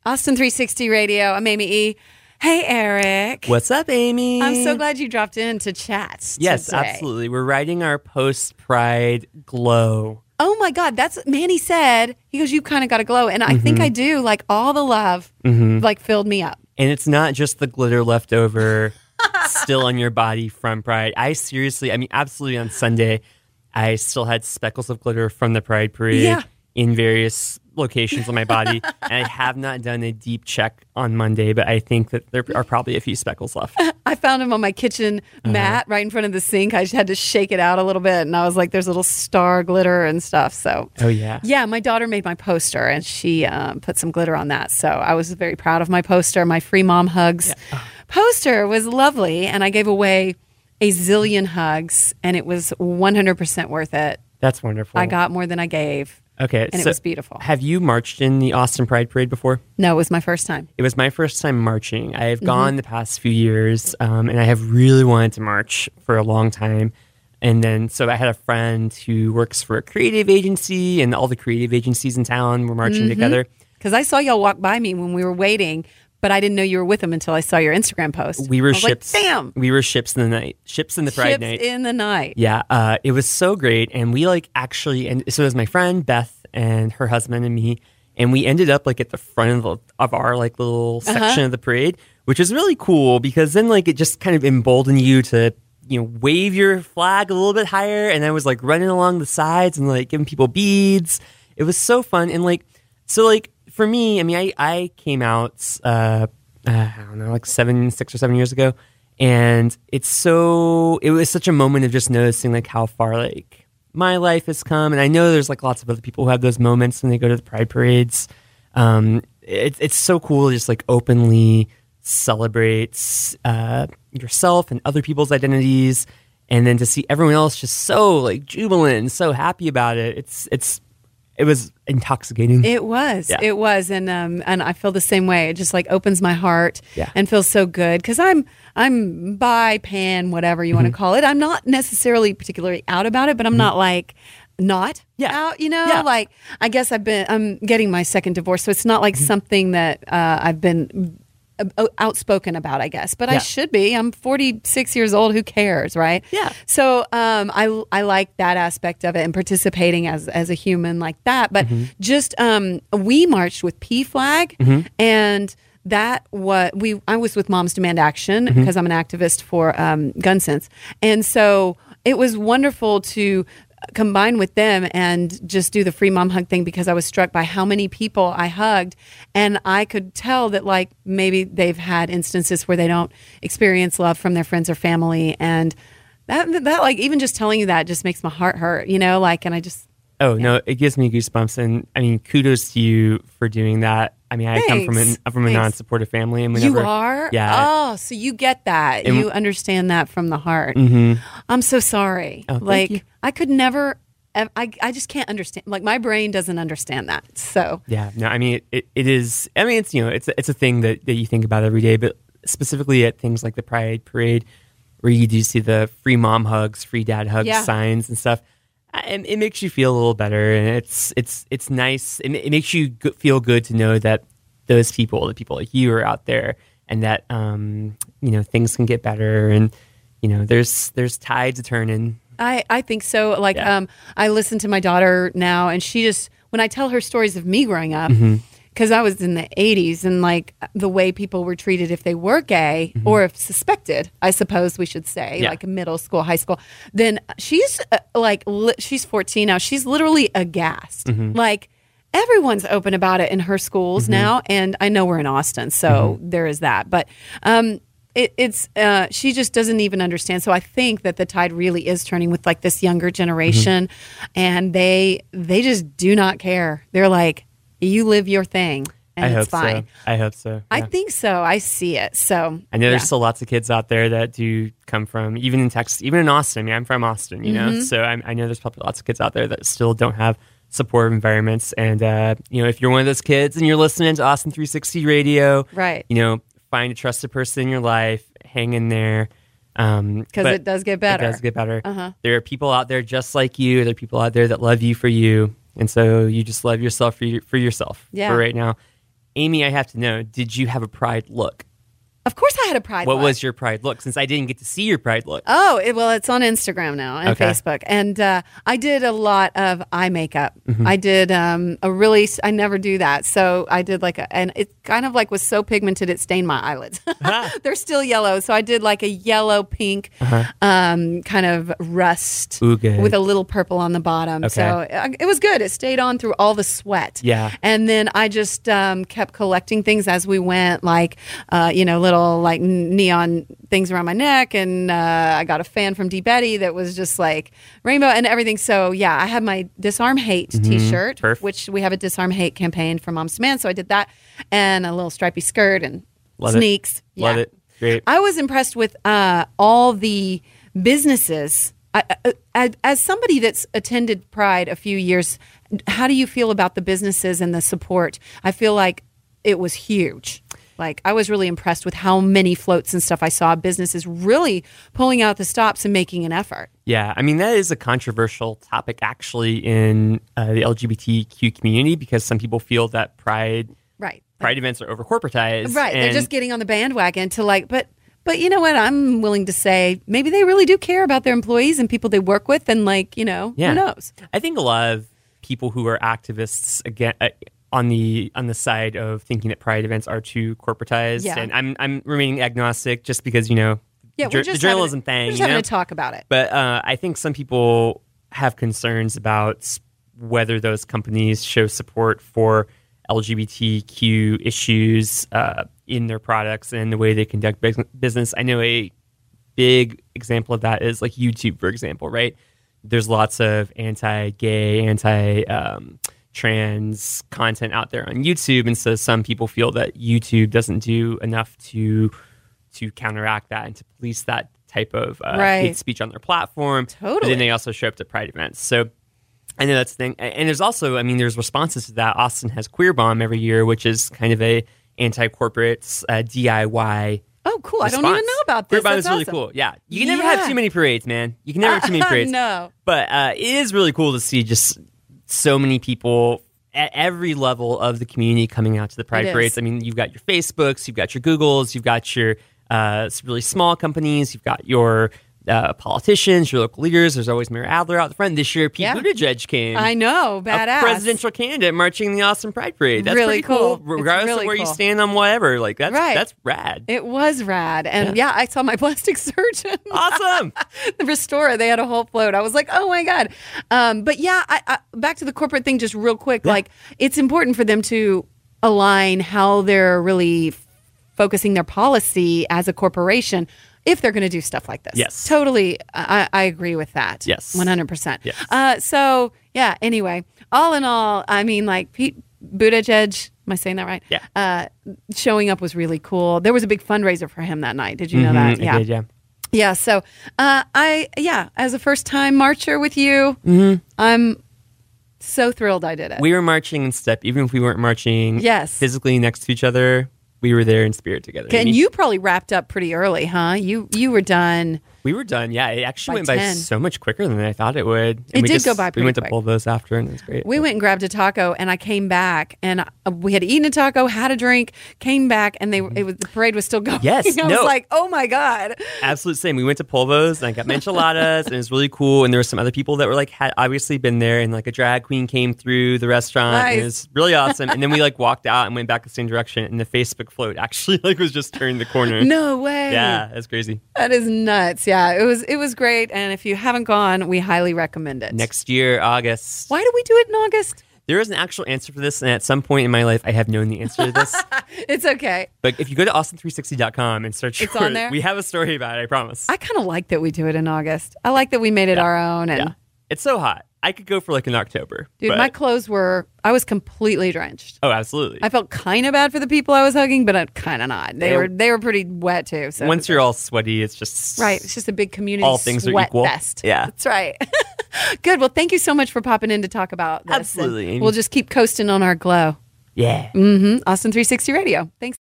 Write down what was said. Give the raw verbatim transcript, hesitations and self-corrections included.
Austin three sixty Radio. I'm Amy E. Hey, Eric. What's up, Amy? I'm so glad you dropped in to chat Yes, today. absolutely. We're writing our post-Pride glow. Oh, my God. That's Manny said. He goes, you kind of got a glow. And I mm-hmm. think I do. Like, all the love, mm-hmm. like, filled me up. And it's not just the glitter left over still on your body from Pride. I seriously, I mean, absolutely on Sunday, I still had speckles of glitter from the Pride Parade yeah. in various locations on my body. And I have not done a deep check on Monday, but I think that there are probably a few speckles left. I found them on my kitchen uh-huh. mat right in front of the sink. I just had to shake it out a little bit. And I was like, there's little star glitter and stuff. So, oh, yeah. Yeah, my daughter made my poster and she um, put some glitter on that. So I was very proud of my poster. My Free Mom Hugs yeah. poster was lovely. And I gave away a zillion hugs and it was one hundred percent worth it. That's wonderful. I got more than I gave. Okay. And so it was beautiful. Have you marched in the Austin Pride Parade before? No, it was my first time. It was my first time marching. I have gone mm-hmm. the past few years, um, and I have really wanted to march for a long time. And then, so I had a friend who works for a creative agency, and all the creative agencies in town were marching mm-hmm. together. Because I saw y'all walk by me when we were waiting, but I didn't know you were with them until I saw your Instagram post. We were ships. Like, damn. We were ships in the night. Ships in the Pride ships night. in the night. Yeah. Uh, it was so great. And we like actually, and so it was my friend Beth and her husband and me. And we ended up like at the front of, the, of our like little section uh-huh. of the parade, which is really cool because then like it just kind of emboldened you to, you know, wave your flag a little bit higher. And I was like running along the sides and like giving people beads. It was so fun. And like, so like for me, I mean, I, I came out, uh, Uh, I don't know, like seven, six or seven years ago. And it's so, it was such a moment of just noticing like how far like my life has come. And I know there's like lots of other people who have those moments when they go to the Pride parades. Um, it, it's so cool to just like openly celebrate uh, yourself and other people's identities. And then to see everyone else just so like jubilant and so happy about it. It's, it's, It was intoxicating. It was. Yeah. It was. And um, and I feel the same way. It just like opens my heart yeah. and feels so good. Because I'm I'm bi, pan, whatever you mm-hmm. want to call it. I'm not necessarily particularly out about it, but I'm mm-hmm. not like not yeah. out, you know? Yeah. Like, I guess I've been, I'm getting my second divorce. So it's not like mm-hmm. something that uh, I've been outspoken about, I guess, but yeah. I should be. I'm forty-six years old. Who cares, right? Yeah. So um, I I like that aspect of it and participating as as a human like that. But mm-hmm. just um, we marched with P Flag, mm-hmm. and that what we I was with Moms Demand Action because mm-hmm. I'm an activist for um, Gun Sense, and so it was wonderful to combine with them and just do the free mom hug thing because I was struck by how many people I hugged, and I could tell that like maybe they've had instances where they don't experience love from their friends or family, and that that like even just telling you that just makes my heart hurt, you know, like, and I just oh yeah. no, it gives me goosebumps, and I mean kudos to you for doing that. I mean, I Thanks. come from an, from a Thanks. non-supportive family, and whenever, you are, yeah. Oh, so you get that, and you understand that from the heart. Mm-hmm. I'm so sorry. Oh, like you. I could never. I I just can't understand. Like my brain doesn't understand that. So yeah, no, I mean it, it is. I mean it's you know it's it's a thing that, that you think about every day, but specifically at things like the Pride Parade, where you do see the free mom hugs, free dad hugs yeah. signs and stuff. And it makes you feel a little better, and it's it's it's nice. It, it makes you go- feel good to know that those people, the people like you, are out there, and that um, you know things can get better, and you know there's there's tides turning. I, I think so. Like yeah. um, I listen to my daughter now, and she just when I tell her stories of me growing up, because mm-hmm. I was in the eighties, and like the way people were treated if they were gay mm-hmm. or if suspected, I suppose we should say, yeah. like in middle school, high school. Then she's uh, like li- she's fourteen now. She's literally aghast. Mm-hmm. Like everyone's open about it in her schools mm-hmm. now, and I know we're in Austin, so mm-hmm. there is that. But um, It, it's uh, she just doesn't even understand. So I think that the tide really is turning with like this younger generation, mm-hmm. and they they just do not care. They're like, you live your thing, and I it's hope fine. So. I hope so. Yeah. I think so. I see it. So I know yeah. there's still lots of kids out there that do come from, even in Texas, even in Austin. I mean, I'm from Austin, you mm-hmm. know, so I, I know there's probably lots of kids out there that still don't have supportive environments. And uh, you know, if you're one of those kids and you're listening to Austin three sixty Radio, right? You know. Find a trusted person in your life, hang in there. Because um, it does get better. It does get better. Uh-huh. There are people out there just like you. There are people out there that love you for you. And so you just love yourself for, you, for yourself yeah. for right now. Amy, I have to know, did you have a Pride look? Of course I had a Pride What look. was your Pride look? Since I didn't get to see your Pride look. Oh, it, well, it's on Instagram now and Okay. Facebook. And uh, I did a lot of eye makeup. Mm-hmm. I did um, a really, I never do that. So I did like a, and it kind of like was so pigmented it stained my eyelids. They're still yellow. So I did like a yellow pink Uh-huh. um, kind of rust Ooh, good. with a little purple on the bottom. Okay. So uh, it was good. It stayed on through all the sweat. Yeah. And then I just um, kept collecting things as we went, like, uh, you know, little like neon things around my neck. And uh, I got a fan from D. Betty that was just like rainbow and everything. So yeah, I had my Disarm Hate t-shirt, Perf. which we have a Disarm Hate campaign for Moms to Man. So I did that and a little stripy skirt and Love it. sneaks. Love Yeah. it. Great. I was impressed with uh, all the businesses. I, I, I, as somebody that's attended Pride a few years, how do you feel about the businesses and the support? I feel like it was huge. Like I was really impressed with how many floats and stuff I saw. Businesses really pulling out the stops and making an effort. Yeah, I mean, that is a controversial topic actually in uh, the L G B T Q community because some people feel that Pride Right. Pride events are over corporatized. Right. They're and- just getting on the bandwagon to like, but but you know what? I'm willing to say maybe they really do care about their employees and people they work with, and like, you know, Yeah. who knows? I think a lot of people who are activists again uh, on the on the side of thinking that Pride events are too corporatized, Yeah. and I'm I'm remaining agnostic just because you know Yeah, the, we're jour- just the journalism having, thing. We're just you having know? to talk about it. But uh, I think some people have concerns about whether those companies show support for L G B T Q issues uh, in their products and the way they conduct bus- business. I know a big example of that is like YouTube, for example, right? There's lots of anti-gay, anti-trans content out there on YouTube, and so some people feel that YouTube doesn't do enough to to counteract that and to police that type of uh, Right. hate speech on their platform. But Totally. then they also show up to Pride events. So I know that's the thing. And there's also, I mean, there's responses to that. Austin has Queer Bomb every year, which is kind of a anti-corporate uh, D I Y. Oh, cool. I don't response. even know about this. Queer Bomb That's is really awesome. cool. Yeah. You can never have Yeah. too many parades, man. You can never have too many parades. No. But uh, it is really cool to see just so many people at every level of the community coming out to the Pride It is. parades. I mean, you've got your Facebooks, you've got your Googles, you've got your uh, really small companies, you've got your uh, politicians, your local leaders. There's always Mayor Adler out the front. This year, Pete Yeah. Buttigieg came. I know. Badass. A presidential candidate marching in the Austin Pride Parade. That's Really pretty cool. cool. It's Regardless really of where you cool. stand on whatever. Like, that's, Right. that's rad. It was rad. And yeah, I saw my plastic surgeon. Awesome. The Restorer, they had a whole float. I was like, oh my God. Um, but yeah, I, I, back to the corporate thing just real quick. Like, it's important for them to align how they're really f- focusing their policy as a corporation if they're going to do stuff like this. Yes. Totally. I, I agree with that. Yes. one hundred percent. Yes. Uh, so, yeah, anyway, all in all, I mean, like, Pete Buttigieg, am I saying that right? Yeah. Uh, showing up was really cool. There was a big fundraiser for him that night. Did you know that? Mhm, I did, yeah. Yeah, so uh, I yeah, as a first time marcher with you, Mm-hmm. I'm so thrilled I did it. We were marching in step, even if we weren't marching Yes. physically next to each other. We were there in spirit together. and Amy. you probably wrapped up pretty early, huh? You you were done. We were done. Yeah, it actually By went by ten. so much quicker than I thought it would. And It we did just- go by We pretty went quick. to Polvo's after, and it was great. We went and grabbed a taco, and I came back, and uh, we had eaten a taco, had a drink, came back, and they it was the parade was still going. Yes, I no. was like, oh my God. Absolute same. We went to Polvo's and I got enchiladas and it was really cool. And there were some other people that were like had obviously been there, and like a drag queen came through the restaurant. And Nice. it was really awesome. And then we like walked out and went back the same direction, and the Facebook float actually like was just turned the corner. No way. Yeah, that's crazy. That is nuts. Yeah, it was it was great, and if you haven't gone, we highly recommend it. Next year, August. Why do we do it in August? There is an actual answer for this, and at some point in my life, I have known the answer to this. It's okay. But if you go to austin three sixty dot com and search It's for on it, there? we have a story about it, I promise. I kind of like that we do it in August. I like that we made it Yeah. our own. And yeah. It's so hot. I could go for like an October. dude, but- my clothes were, I was completely drenched. Oh, absolutely. I felt kind of bad for the people I was hugging, but I'm kind of not. They Yeah. were they were pretty wet too. So Once you're all sweaty, it's just right, it's just a big community all things are sweat equal. fest. Yeah. That's right. Good. Well, thank you so much for popping in to talk about this. Absolutely, And Amy. we'll just keep coasting on our glow. Yeah. Mm-hmm. Austin three sixty Radio. Thanks.